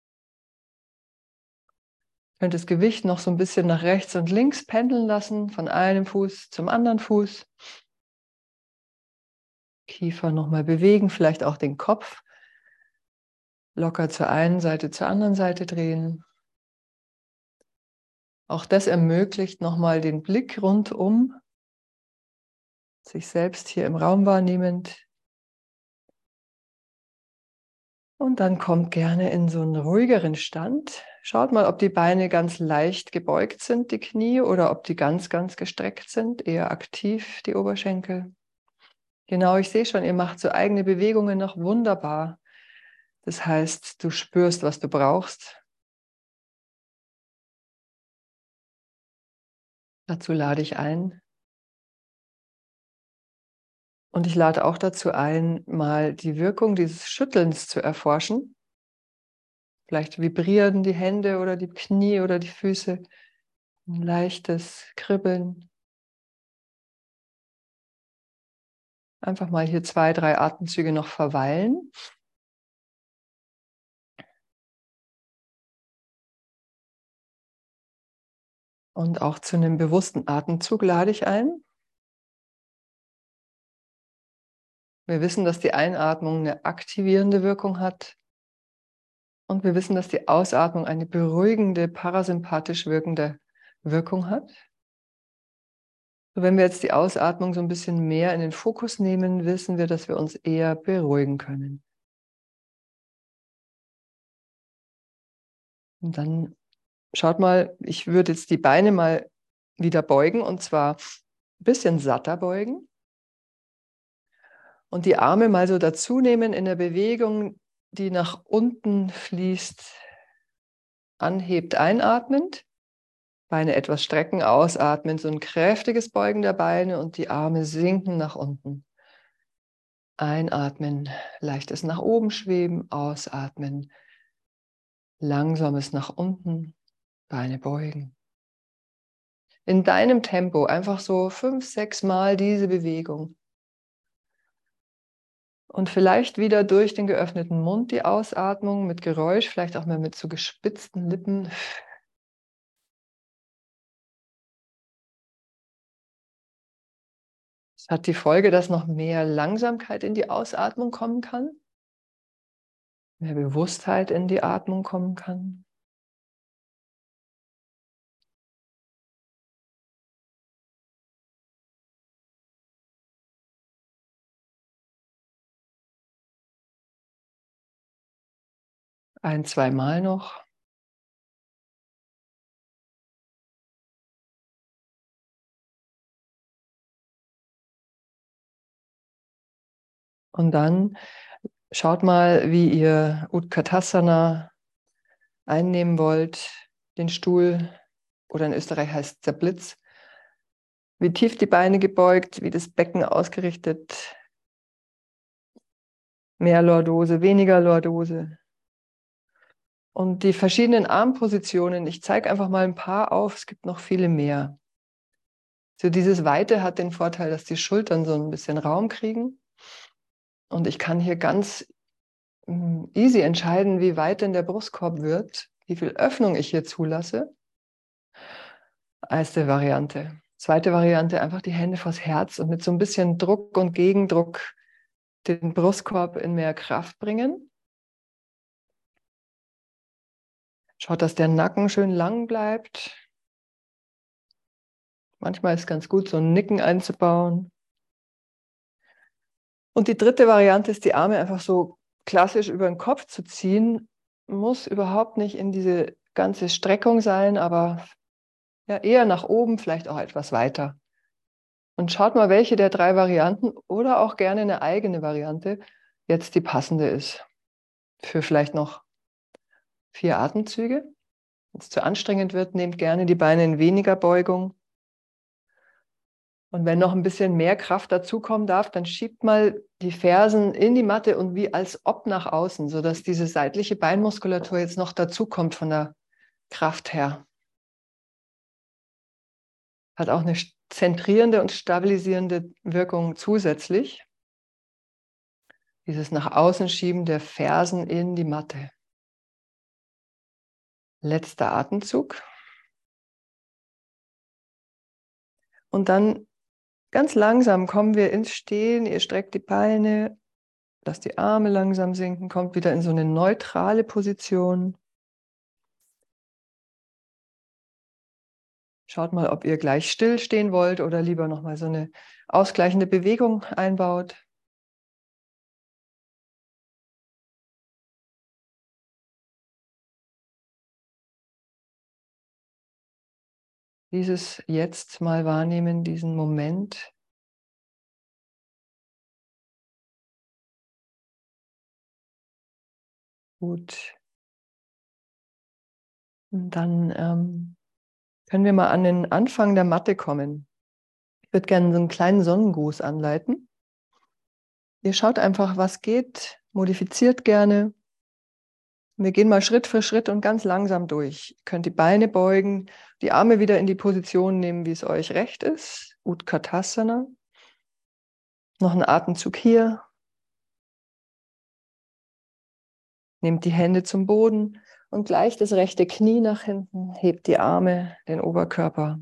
Könnt das Gewicht noch so ein bisschen nach rechts und links pendeln lassen, von einem Fuß zum anderen Fuß. Kiefer nochmal bewegen, vielleicht auch den Kopf. Locker zur einen Seite, zur anderen Seite drehen. Auch das ermöglicht nochmal den Blick rundum, sich selbst hier im Raum wahrnehmend. Und dann kommt gerne in so einen ruhigeren Stand. Schaut mal, ob die Beine ganz leicht gebeugt sind, die Knie, oder ob die ganz, ganz gestreckt sind, eher aktiv, die Oberschenkel. Genau, ich sehe schon, ihr macht so eigene Bewegungen noch wunderbar. Das heißt, du spürst, was du brauchst. Dazu lade ich ein. Und ich lade auch dazu ein, mal die Wirkung dieses Schüttelns zu erforschen. Vielleicht vibrieren die Hände oder die Knie oder die Füße. Ein leichtes Kribbeln. Einfach mal hier zwei, drei Atemzüge noch verweilen. Und auch zu einem bewussten Atemzug lade ich ein. Wir wissen, dass die Einatmung eine aktivierende Wirkung hat. Und wir wissen, dass die Ausatmung eine beruhigende, parasympathisch wirkende Wirkung hat. So, wenn wir jetzt die Ausatmung so ein bisschen mehr in den Fokus nehmen, wissen wir, dass wir uns eher beruhigen können. Und dann schaut mal, ich würde jetzt die Beine mal wieder beugen und zwar ein bisschen satter beugen. Und die Arme mal so dazu nehmen in der Bewegung, die nach unten fließt, anhebt, einatmend. Beine etwas strecken, ausatmen, so ein kräftiges Beugen der Beine und die Arme sinken nach unten. Einatmen, leichtes nach oben schweben, ausatmen, langsames nach unten, Beine beugen. In deinem Tempo einfach so fünf, sechs Mal diese Bewegung. Und vielleicht wieder durch den geöffneten Mund die Ausatmung mit Geräusch, vielleicht auch mal mit so gespitzten Lippen. Es hat die Folge, dass noch mehr Langsamkeit in die Ausatmung kommen kann, mehr Bewusstheit in die Atmung kommen kann. Ein, zwei Mal noch. Und dann schaut mal, wie ihr Utkatasana einnehmen wollt, den Stuhl, oder in Österreich heißt es der Blitz. Wie tief die Beine gebeugt, wie das Becken ausgerichtet. Mehr Lordose, weniger Lordose. Und die verschiedenen Armpositionen, ich zeige einfach mal ein paar auf, es gibt noch viele mehr. So dieses Weite hat den Vorteil, dass die Schultern so ein bisschen Raum kriegen. Und ich kann hier ganz easy entscheiden, wie weit denn der Brustkorb wird, wie viel Öffnung ich hier zulasse. Erste Variante. Zweite Variante, einfach die Hände vors Herz und mit so ein bisschen Druck und Gegendruck den Brustkorb in mehr Kraft bringen. Schaut, dass der Nacken schön lang bleibt. Manchmal ist es ganz gut, so ein Nicken einzubauen. Und die dritte Variante ist, die Arme einfach so klassisch über den Kopf zu ziehen. Muss überhaupt nicht in diese ganze Streckung sein, aber ja, eher nach oben, vielleicht auch etwas weiter. Und schaut mal, welche der drei Varianten oder auch gerne eine eigene Variante jetzt die passende ist. Für vielleicht noch vier Atemzüge. Wenn es zu anstrengend wird, nehmt gerne die Beine in weniger Beugung. Und wenn noch ein bisschen mehr Kraft dazukommen darf, dann schiebt mal die Fersen in die Matte und wie als ob nach außen, sodass diese seitliche Beinmuskulatur jetzt noch dazukommt von der Kraft her. Hat auch eine zentrierende und stabilisierende Wirkung zusätzlich. Dieses nach außen schieben der Fersen in die Matte. Letzter Atemzug. Und dann ganz langsam kommen wir ins Stehen. Ihr streckt die Beine, lasst die Arme langsam sinken, kommt wieder in so eine neutrale Position. Schaut mal, ob ihr gleich still stehen wollt oder lieber nochmal so eine ausgleichende Bewegung einbaut. Dieses jetzt mal wahrnehmen, diesen Moment. Gut. Und dann ähm, können wir mal an den Anfang der Matte kommen. Ich würde gerne so einen kleinen Sonnengruß anleiten. Ihr schaut einfach, was geht, modifiziert gerne. Wir gehen mal Schritt für Schritt und ganz langsam durch. Ihr könnt die Beine beugen, die Arme wieder in die Position nehmen, wie es euch recht ist. Utkatasana. Noch ein Atemzug hier. Nehmt die Hände zum Boden und gleich das rechte Knie nach hinten. Hebt die Arme, den Oberkörper.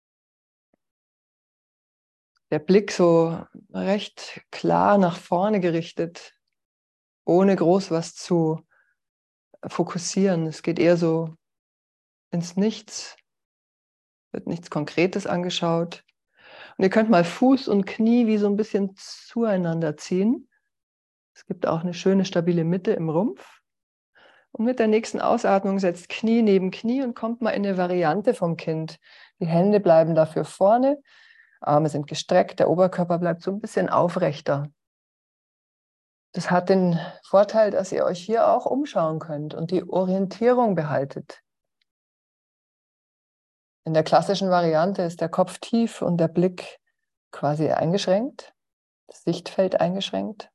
Der Blick so recht klar nach vorne gerichtet, ohne groß was zu fokussieren. Es geht eher so ins Nichts, wird nichts Konkretes angeschaut. Und ihr könnt mal Fuß und Knie wie so ein bisschen zueinander ziehen. Es gibt auch eine schöne stabile Mitte im Rumpf. Und mit der nächsten Ausatmung setzt Knie neben Knie und kommt mal in eine Variante vom Kind. Die Hände bleiben dafür vorne, Arme sind gestreckt, der Oberkörper bleibt so ein bisschen aufrechter. Das hat den Vorteil, dass ihr euch hier auch umschauen könnt und die Orientierung behaltet. In der klassischen Variante ist der Kopf tief und der Blick quasi eingeschränkt, das Sichtfeld eingeschränkt.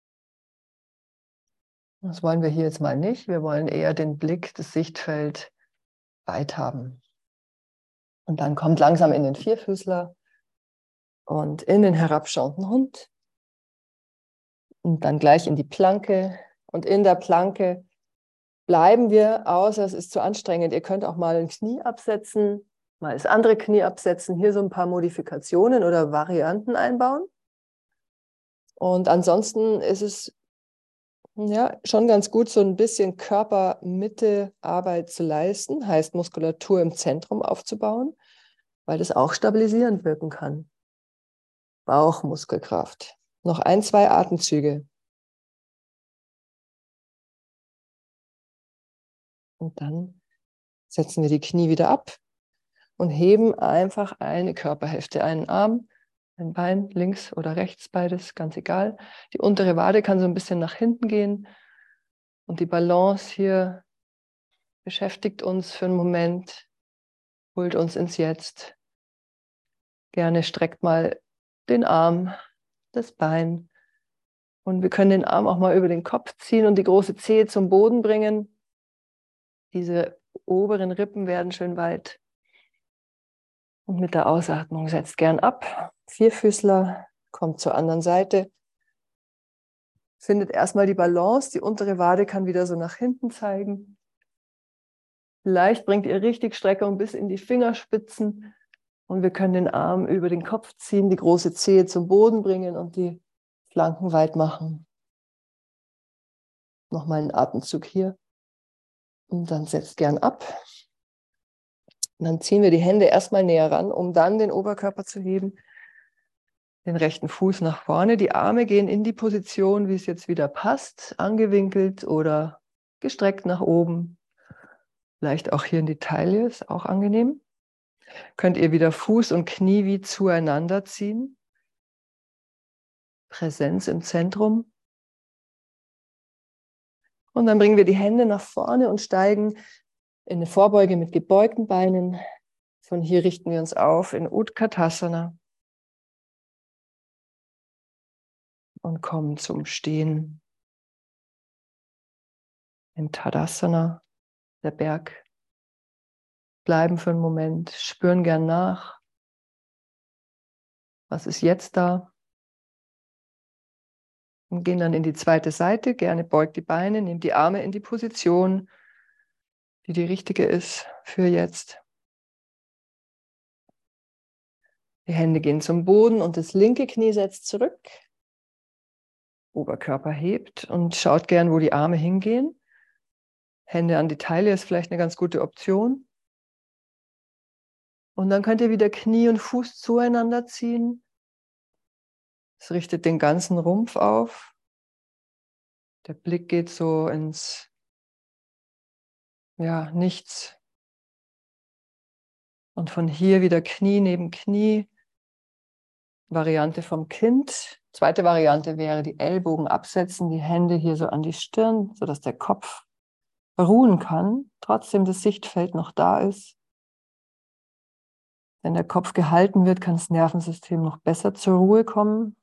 Das wollen wir hier jetzt mal nicht. Wir wollen eher den Blick, das Sichtfeld weit haben. Und dann kommt langsam in den Vierfüßler und in den herabschauenden Hund. Und dann gleich in die Planke. Und in der Planke bleiben wir, außer es ist zu anstrengend. Ihr könnt auch mal ein Knie absetzen, mal das andere Knie absetzen, hier so ein paar Modifikationen oder Varianten einbauen. Und ansonsten ist es ja schon ganz gut, so ein bisschen Körpermitte-Arbeit zu leisten, heißt Muskulatur im Zentrum aufzubauen, weil das auch stabilisierend wirken kann. Bauchmuskelkraft. Noch ein, zwei Atemzüge. Und dann setzen wir die Knie wieder ab und heben einfach eine Körperhälfte, einen Arm, ein Bein, links oder rechts, beides, ganz egal. Die untere Wade kann so ein bisschen nach hinten gehen und die Balance hier beschäftigt uns für einen Moment, holt uns ins Jetzt. Gerne streckt mal den Arm, das Bein und wir können den Arm auch mal über den Kopf ziehen und die große Zehe zum Boden bringen. Diese oberen Rippen werden schön weit. Und mit der Ausatmung setzt gern ab. Vierfüßler, kommt zur anderen Seite. Findet erstmal die Balance, die untere Wade kann wieder so nach hinten zeigen. Vielleicht bringt ihr richtig Streckung bis in die Fingerspitzen und wir können den Arm über den Kopf ziehen, die große Zehe zum Boden bringen und die Flanken weit machen. Nochmal einen Atemzug hier und dann setzt gern ab. Und dann ziehen wir die Hände erstmal näher ran, um dann den Oberkörper zu heben. Den rechten Fuß nach vorne. Die Arme gehen in die Position, wie es jetzt wieder passt, angewinkelt oder gestreckt nach oben. Vielleicht auch hier in die Taille, ist auch angenehm. Könnt ihr wieder Fuß und Knie wie zueinander ziehen. Präsenz im Zentrum. Und dann bringen wir die Hände nach vorne und steigen in eine Vorbeuge mit gebeugten Beinen. Von hier richten wir uns auf in Utkatasana und kommen zum Stehen in Tadasana, der Berg. Bleiben für einen Moment, spüren gern nach. Was ist jetzt da? Und gehen dann in die zweite Seite. Gerne beugt die Beine, nehmt die Arme in die Position, die die richtige ist für jetzt. Die Hände gehen zum Boden und das linke Knie setzt zurück. Oberkörper hebt und schaut gern, wo die Arme hingehen. Hände an die Taille ist vielleicht eine ganz gute Option. Und dann könnt ihr wieder Knie und Fuß zueinander ziehen. Es richtet den ganzen Rumpf auf. Der Blick geht so ins, ja, Nichts. Und von hier wieder Knie neben Knie. Variante vom Kind. Zweite Variante wäre die Ellbogen absetzen, die Hände hier so an die Stirn, sodass der Kopf ruhen kann, trotzdem das Sichtfeld noch da ist. Wenn der Kopf gehalten wird, kann das Nervensystem noch besser zur Ruhe kommen.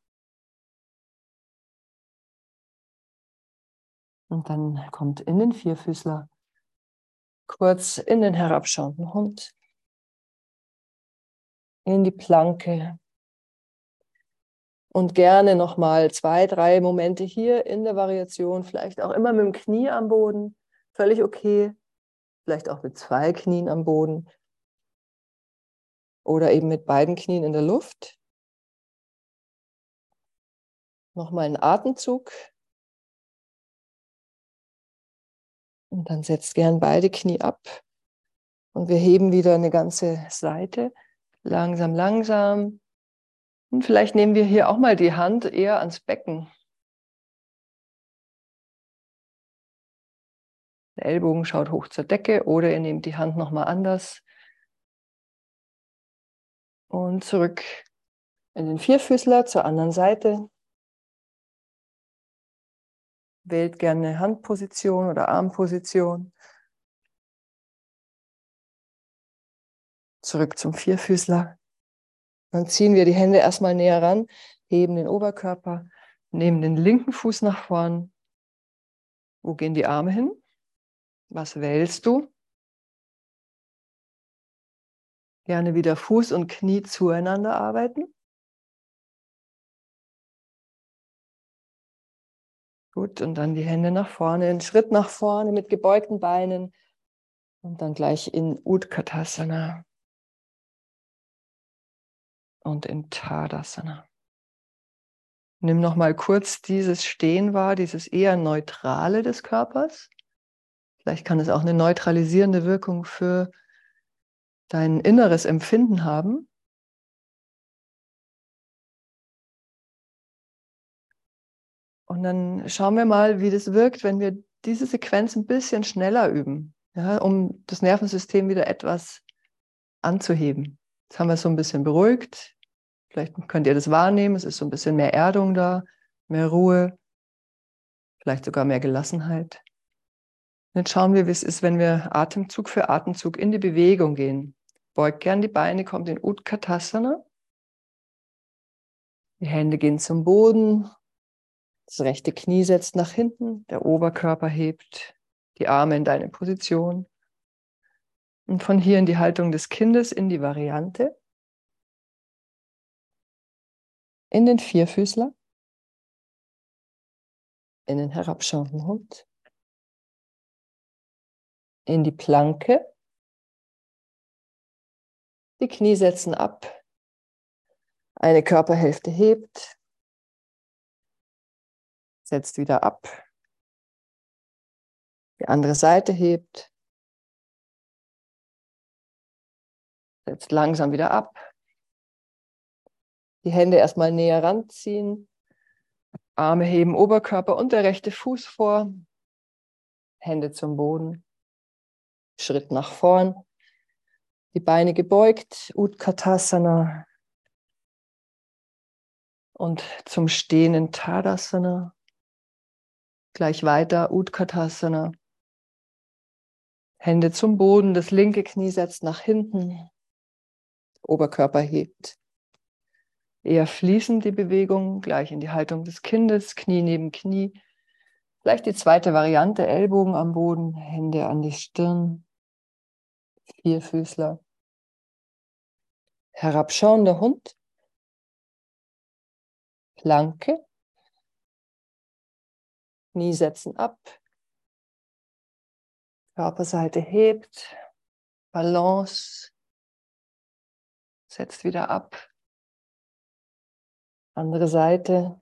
Und dann kommt in den Vierfüßler, kurz in den herabschauenden Hund, in die Planke. Und gerne nochmal zwei, drei Momente hier in der Variation, vielleicht auch immer mit dem Knie am Boden, völlig okay. Vielleicht auch mit zwei Knien am Boden oder eben mit beiden Knien in der Luft. Nochmal einen Atemzug. Und dann setzt gern beide Knie ab. Und wir heben wieder eine ganze Seite. Langsam, langsam. Und vielleicht nehmen wir hier auch mal die Hand eher ans Becken. Der Ellbogen schaut hoch zur Decke oder ihr nehmt die Hand nochmal anders. Und zurück in den Vierfüßler zur anderen Seite. Wählt gerne Handposition oder Armposition. Zurück zum Vierfüßler. Dann ziehen wir die Hände erstmal näher ran, heben den Oberkörper, nehmen den linken Fuß nach vorn. Wo gehen die Arme hin? Was wählst du? Gerne wieder Fuß und Knie zueinander arbeiten. Gut, und dann die Hände nach vorne, einen Schritt nach vorne mit gebeugten Beinen und dann gleich in Utkatasana und in Tadasana. Nimm noch mal kurz dieses Stehen wahr, dieses eher Neutrale des Körpers. Vielleicht kann es auch eine neutralisierende Wirkung für dein inneres Empfinden haben. Und dann schauen wir mal, wie das wirkt, wenn wir diese Sequenz ein bisschen schneller üben, ja, um das Nervensystem wieder etwas anzuheben. Jetzt haben wir es so ein bisschen beruhigt. Vielleicht könnt ihr das wahrnehmen, es ist so ein bisschen mehr Erdung da, mehr Ruhe, vielleicht sogar mehr Gelassenheit. Jetzt schauen wir, wie es ist, wenn wir Atemzug für Atemzug in die Bewegung gehen. Beugt gern die Beine, kommt in Utkatasana. Die Hände gehen zum Boden. Das rechte Knie setzt nach hinten, der Oberkörper hebt, die Arme in deine Position. Und von hier in die Haltung des Kindes, in die Variante. In den Vierfüßler. in den herabschauenden Hund, in die Planke, die Knie setzen ab, eine Körperhälfte hebt, setzt wieder ab, die andere Seite hebt, setzt langsam wieder ab, die Hände erstmal näher ranziehen, Arme heben, Oberkörper und der rechte Fuß vor, Hände zum Boden, Schritt nach vorn, die Beine gebeugt, Utkatasana und zum Stehen in Tadasana, gleich weiter Utkatasana, Hände zum Boden, das linke Knie setzt nach hinten, Oberkörper hebt. Eher fließend die Bewegung, gleich in die Haltung des Kindes, Knie neben Knie. Vielleicht die zweite Variante, Ellbogen am Boden, Hände an die Stirn, Vierfüßler. Herabschauender Hund, Planke, Knie setzen ab, Körperseite hebt, Balance, setzt wieder ab, andere Seite,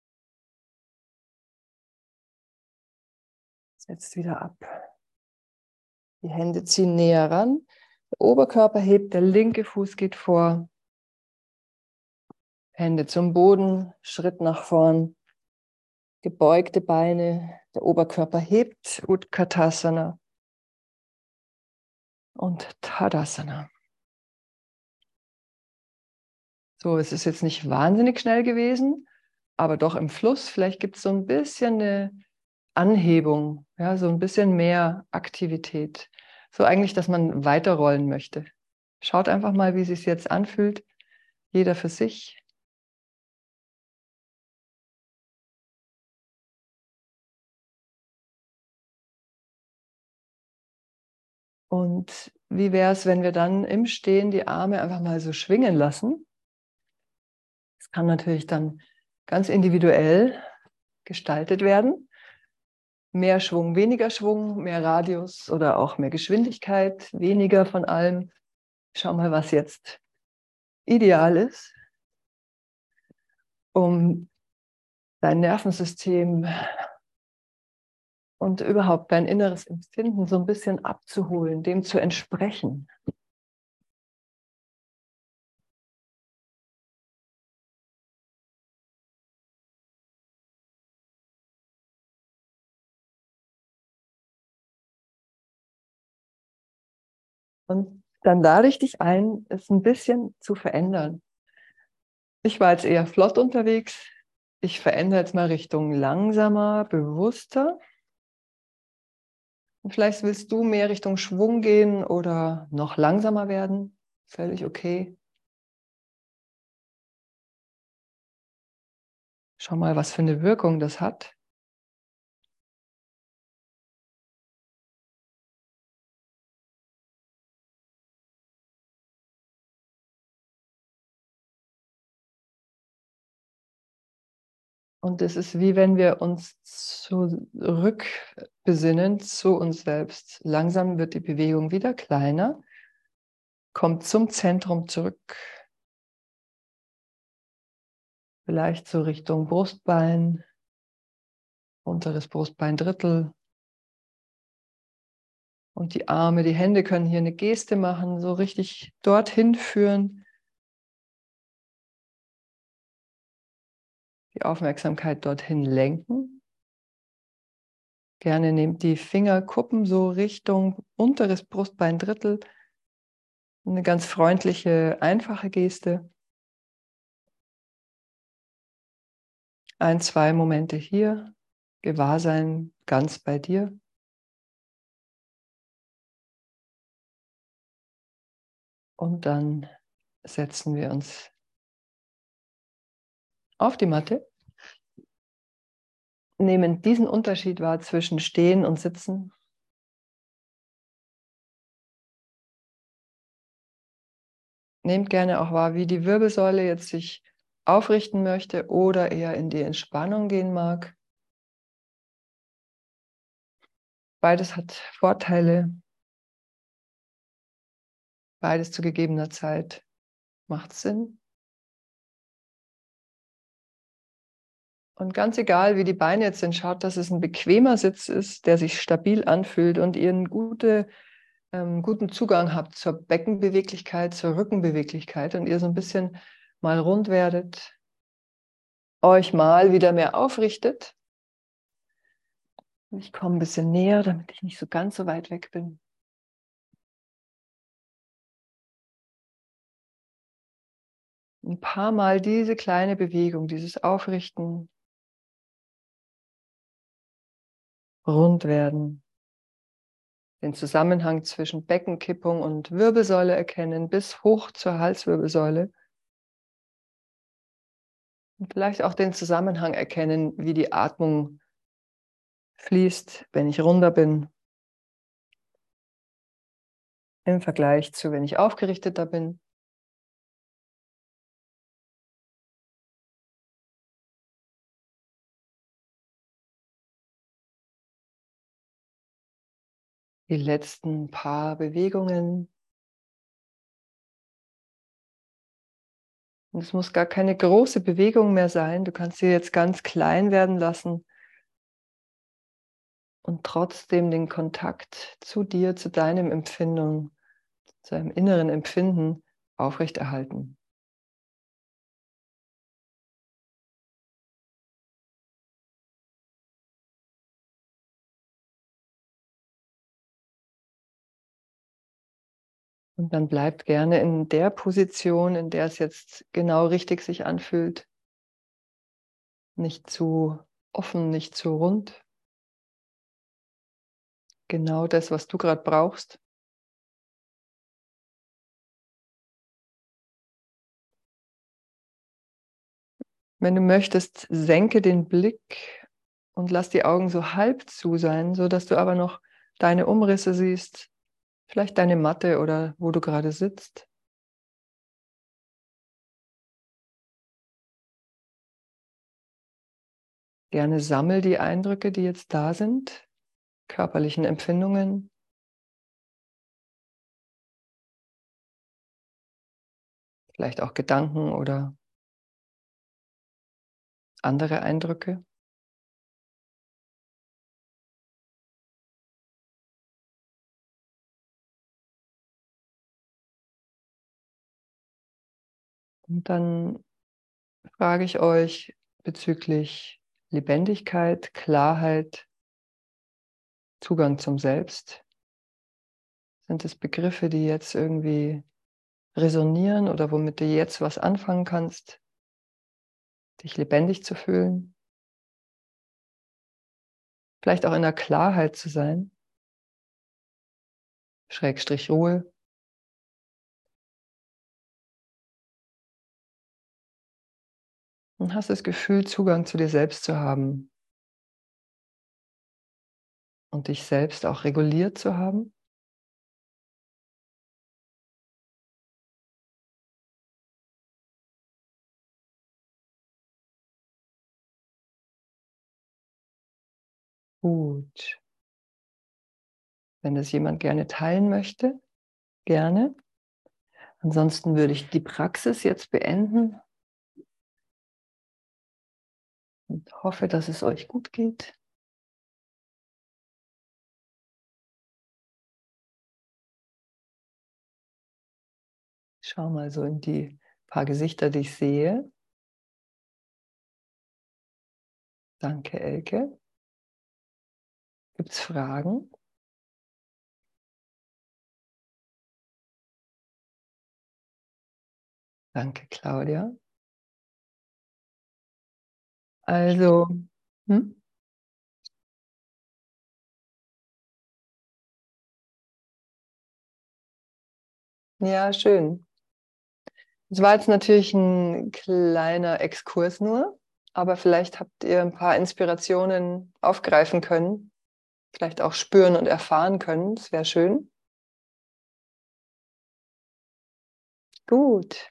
setzt wieder ab. Die Hände ziehen näher ran, der Oberkörper hebt, der linke Fuß geht vor, Hände zum Boden, Schritt nach vorn, gebeugte Beine, der Oberkörper hebt, Utkatasana und Tadasana. So, es ist jetzt nicht wahnsinnig schnell gewesen, aber doch im Fluss. Vielleicht gibt es so ein bisschen eine Anhebung, ja, so ein bisschen mehr Aktivität. So eigentlich, dass man weiterrollen möchte. Schaut einfach mal, wie es sich jetzt anfühlt, jeder für sich. Und wie wäre es, wenn wir dann im Stehen die Arme einfach mal so schwingen lassen? Es kann natürlich dann ganz individuell gestaltet werden. Mehr Schwung, weniger Schwung, mehr Radius oder auch mehr Geschwindigkeit, weniger von allem. Schau mal, was jetzt ideal ist, um dein Nervensystem und überhaupt dein inneres Empfinden so ein bisschen abzuholen, dem zu entsprechen. Und dann lade ich dich ein, es ein bisschen zu verändern. Ich war jetzt eher flott unterwegs. Ich verändere jetzt mal Richtung langsamer, bewusster. Und vielleicht willst du mehr Richtung Schwung gehen oder noch langsamer werden. Völlig okay. Schau mal, was für eine Wirkung das hat. Und es ist wie wenn wir uns zurückbesinnen zu uns selbst. Langsam wird die Bewegung wieder kleiner, kommt zum Zentrum zurück. Vielleicht so Richtung Brustbein, unteres Brustbeindrittel. Und die Arme, die Hände können hier eine Geste machen, so richtig dorthin führen. Die Aufmerksamkeit dorthin lenken. Gerne nehmt die Fingerkuppen so Richtung unteres Brustbeindrittel. Eine ganz freundliche, einfache Geste. Ein, zwei Momente hier. Gewahrsein ganz bei dir. Und dann setzen wir uns auf die Matte. Nehmen diesen Unterschied wahr zwischen Stehen und Sitzen. Nehmt gerne auch wahr, wie die Wirbelsäule jetzt sich aufrichten möchte oder eher in die Entspannung gehen mag. Beides hat Vorteile. Beides zu gegebener Zeit macht Sinn. Und ganz egal, wie die Beine jetzt sind, schaut, dass es ein bequemer Sitz ist, der sich stabil anfühlt und ihr einen gute, ähm, guten Zugang habt zur Beckenbeweglichkeit, zur Rückenbeweglichkeit und ihr so ein bisschen mal rund werdet, euch mal wieder mehr aufrichtet. Ich komme ein bisschen näher, damit ich nicht so ganz so weit weg bin. Ein paar Mal diese kleine Bewegung, dieses Aufrichten, rund werden, den Zusammenhang zwischen Beckenkippung und Wirbelsäule erkennen, bis hoch zur Halswirbelsäule. Und vielleicht auch den Zusammenhang erkennen, wie die Atmung fließt, wenn ich runder bin, im Vergleich zu, wenn ich aufgerichteter bin. Die letzten paar Bewegungen. Und es muss gar keine große Bewegung mehr sein. Du kannst sie jetzt ganz klein werden lassen und trotzdem den Kontakt zu dir, zu deinem Empfindung, zu deinem inneren Empfinden aufrechterhalten. Und dann bleibt gerne in der Position, in der es jetzt genau richtig sich anfühlt. Nicht zu offen, nicht zu rund. Genau das, was du gerade brauchst. Wenn du möchtest, senke den Blick und lass die Augen so halb zu sein, so dass du aber noch deine Umrisse siehst, vielleicht deine Matte oder wo du gerade sitzt. Gerne sammel die Eindrücke, die jetzt da sind, körperlichen Empfindungen, vielleicht auch Gedanken oder andere Eindrücke. Und dann frage ich euch bezüglich Lebendigkeit, Klarheit, Zugang zum Selbst. Sind es Begriffe, die jetzt irgendwie resonieren oder womit du jetzt was anfangen kannst, dich lebendig zu fühlen? Vielleicht auch in der Klarheit zu sein, Schrägstrich Ruhe. Und hast das Gefühl, Zugang zu dir selbst zu haben und dich selbst auch reguliert zu haben. Gut. Wenn das jemand gerne teilen möchte, gerne. Ansonsten würde ich die Praxis jetzt beenden und hoffe, dass es euch gut geht. Schau mal so in die paar Gesichter, die ich sehe. Danke, Elke. Gibt es Fragen? Danke, Claudia. Also, hm? Ja, schön. Es war jetzt natürlich ein kleiner Exkurs nur, aber vielleicht habt ihr ein paar Inspirationen aufgreifen können, vielleicht auch spüren und erfahren können. Das wäre schön. Gut,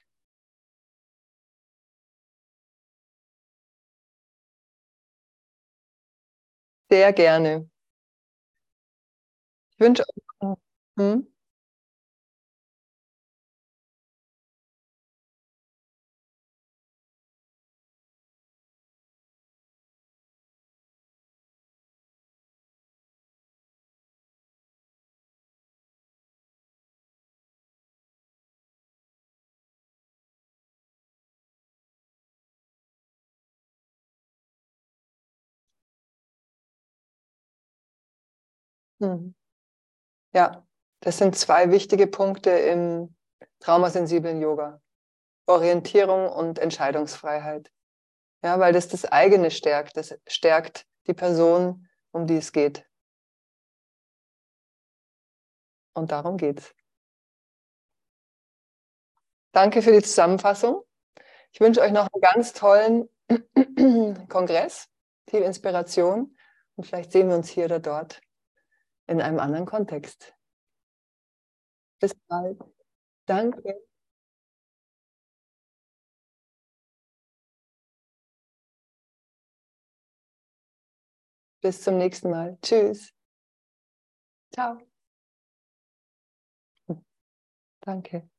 sehr gerne. Ich wünsche euch. Hm? Hm. Ja, das sind zwei wichtige Punkte im traumasensiblen Yoga. Orientierung und Entscheidungsfreiheit. Ja, weil das das eigene stärkt. Das stärkt die Person, um die es geht. Und darum geht's. Danke für die Zusammenfassung. Ich wünsche euch noch einen ganz tollen Kongress, viel Inspiration und vielleicht sehen wir uns hier oder dort in einem anderen Kontext. Bis bald. Danke. Bis zum nächsten Mal. Tschüss. Ciao. Danke.